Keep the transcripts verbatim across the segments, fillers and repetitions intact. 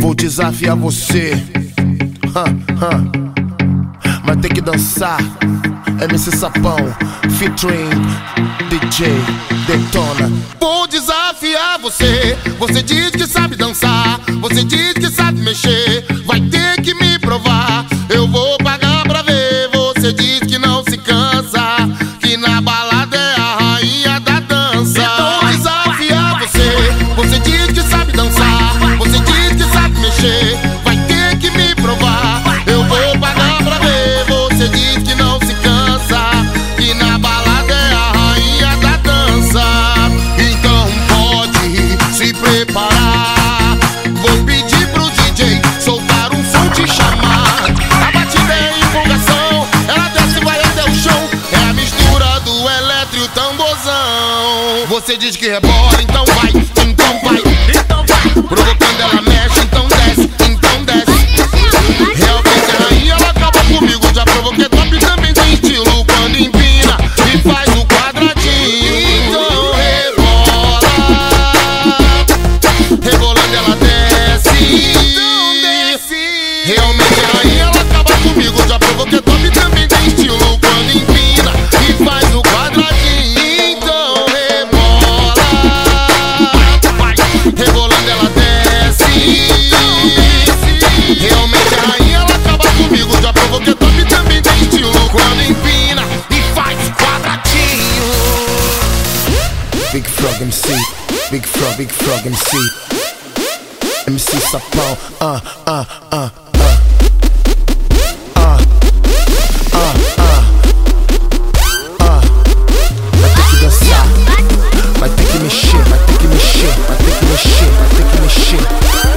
Vou desafiar você, huh, huh. Mas tem que dançar. M C Sapão, featuring D J Detona. Vou desafiar você. Você diz que sabe dançar, você diz que sabe mexer. Vai ter que me provar, eu vou pagar pra ver. Você diz que não se cansa, que na balada é a rainha da dança. Vou desafiar você. Você diz que sabe dançar, você diz que sabe mexer. Vai ter que me provar, eu vou pagar pra ver. Você diz que não se cansa, que na balada é a rainha da dança. Então pode se preparar. Vou pedir pro D J soltar um som, te chamar. A batida é empolgação, ela desce e vai até o chão. É a mistura do eletro e o tamborzão. Você diz que rebola, então vai, então vai, então vai. Provocando ela mexe, então desce, então desce. Realmente a rainha, ela acaba comigo. Já provoquei top, também tem estilo quando empina e faz o quadradinho. Então rebola, rebolando ela desce, então desce. Realmente a rainha, ela acaba comigo. Já provoquei top, também tem estilo quando empina e faz o quadradinho. Então rebola, rebolando ela desce, então desce. Realmente a rainha, ela acaba comigo. Já provoquei top, também tem estilo quando empina e faz quadradinho. Big Frog M C, Big Frog, Big Frog M C, M C Sapão, ah, ah, ah, ah, ah, ah, ah, ah. Vai ter que dançar, vai ter que mexer, vai ter que mexer, vai ter que mexer, vai ter que mexer.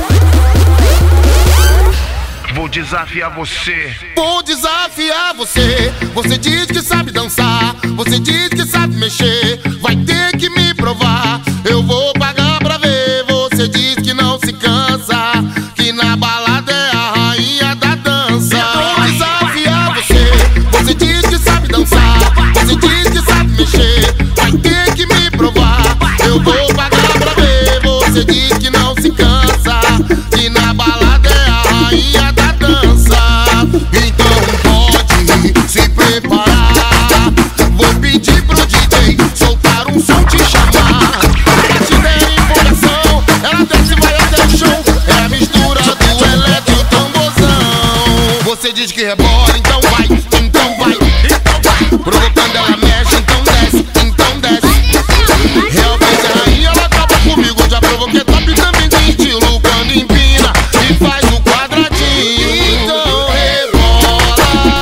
Vou desafiar você. Vou desafiar você. Você diz que sabe dançar, você diz que sabe mexer. Vai ter que me provar, eu vou pagar pra ver. Você diz que não se cansa, que na balada é a rainha da dança. Vou desafiar você. Você diz que sabe dançar, você diz que sabe mexer. Vai ter que me provar, eu vou pagar pra ver. Você diz que não se cansa, que na balada é a rainha da dança. Então pode se preparar. Vou pedir pro D J soltar um som, te chamar. A batida é empolgação, ela desce e vai até o chão. É a mistura do eletro e o tamborzão. Você diz que rebola, então vai, então vai, então vai. Provocando ela mexe, então desce, então desce. Realmente a rainha, ela acaba comigo. Já provoquei top, também tem estilo quando empina e faz o quadradinho. Então rebola,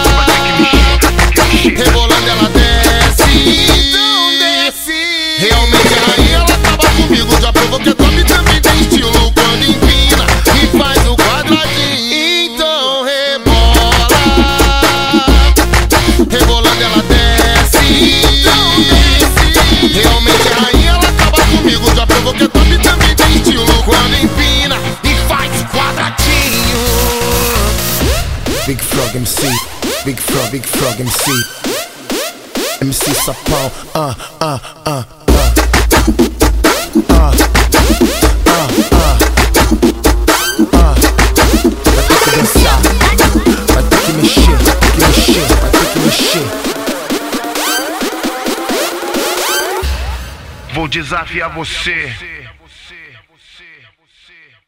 rebolando ela desce, então desce. Realmente a rainha, ela acaba comigo. Já provoquei top, também tem estilo quando empina e faz o quadradinho. Então rebola, rebolando ela desce, então desce. Realmente a rainha, ela acaba comigo. Já provoquei top, também tem estilo quando empina e faz quadradinho. Big Frog M C, Big Frog, Big Frog M C, M C Sapão, ah, ah, ah, ah, ah, ah, ah, ah. Vai ter que dançar, vai ter que mexer, vai ter que mexer, vai ter que mexer. Vou desafiar você.